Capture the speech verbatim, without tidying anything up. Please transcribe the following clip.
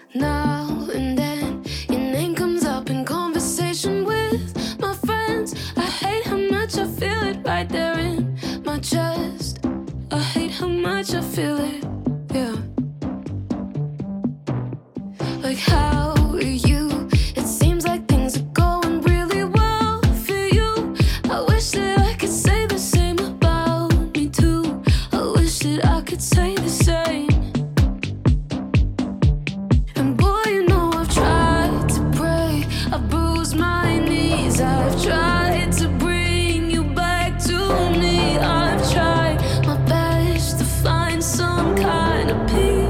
Now and then, your name comes up in conversation with my friends. I hate how much I feel it right there in my chest. I hate how much I feel it, yeah. Like, how are you? It seems like things are going really well for you. I wish that I could say the same about me too. I wish that I could say the same. And boy, you know I've tried to pray, I've bruised my knees, I've tried to bring you back to me. I've tried my best to find some kind of peace.